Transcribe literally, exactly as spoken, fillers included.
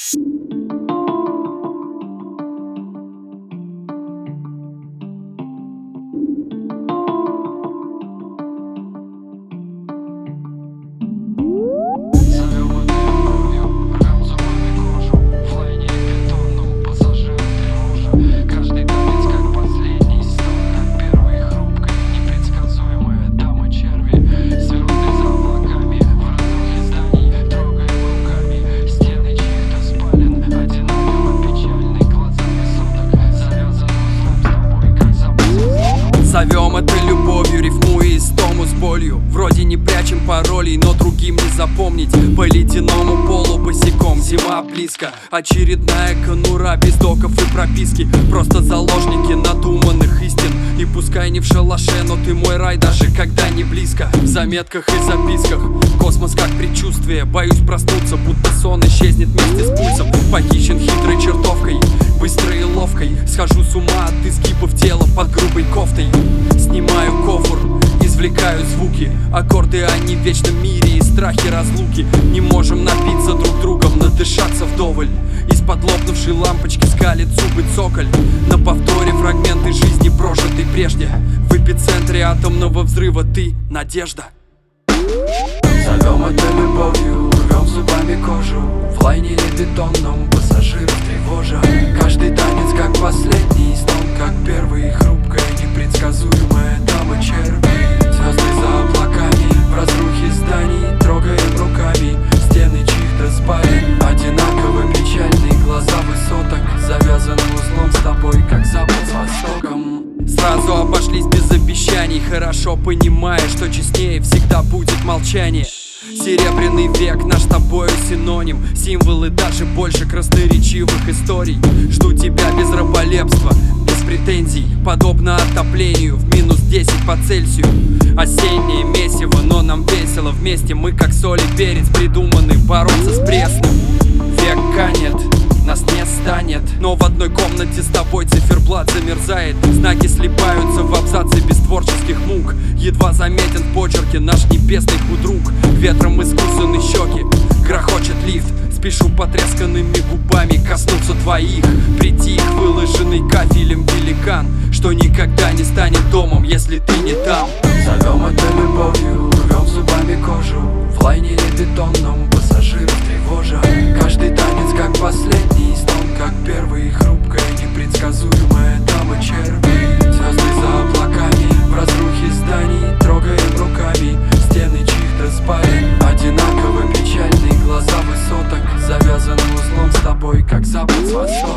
Зовем это любовью, рифмуя истому с болью. Вроде не прячем паролей, но другим не запомнить. По ледяному полу босиком, зима близко. Очередная конура без доков и прописки. Просто заложники надуманных истин. И пускай не в шалаше, но ты мой рай, даже когда не близко. В заметках и записках космос как предчувствие. Боюсь проснуться, будто сон исчезнет вместе с пульсом. Похищен хитрой чертовкой, быстрой и ловкой. Схожу с ума от изгибов тела под грубой кофтой. Снимаю кофур, извлекаю звуки. Аккорды, они в вечном мире и страхи разлуки. Не можем напиться друг другом, надышаться вдоволь. Из-под лопнувшей лампочки скалит зубы цоколь. На повторе фрагменты жизни, прожитой прежде. В эпицентре атомного взрыва ты — надежда. Зовем это любовью, рвем зубами кожу. В лайнере бетонном пассажиров тревожа. Каждый танец как последний стон, как первый. Хрупкая, непредсказуемая дама черви. Звезды за облаками, в разрухе зданий. Трогаем руками стены чьих-то спален. Одинаково печальные глаза высоток. Завязаны узлом с тобой, как запад с востоком. Сразу обошлись без обещаний, хорошо понимая, что честнее всегда будет молчание. Серебряный век, наш с тобою синоним. Символы даже больше красноречивых историй. Жду тебя без раболепства, без претензий. Подобно отоплению в минус десять по Цельсию. Осеннее месиво, но нам весело вместе. Мы как соль и перец придуманы бороться с пресным. Век канет, нас не станет. Но в одной комнате с тобой циферблат замерзает. Знаки слипаются в абзаце без творческих мук. Едва заметен в почерке наш небесный худрук. Ветром искусаны щеки, грохочет лифт. Спешу потресканными губами коснуться твоих. Притих, выложенный кафелем великан, что никогда не станет домом, если ты не там. Зовем это любовью, рвем зубами кожу. В лайнере бетонном пассажиров тревожа. Каждый танец как последний стон, как первый. Хрупкая, непредсказуемая дама черви. Звезды за облаками, в разрухе зданий. Трогаем руками стены чьих-то спален. Одинаково печальные глаза высоток. Завязаны узлом с тобой, как запад с востоком.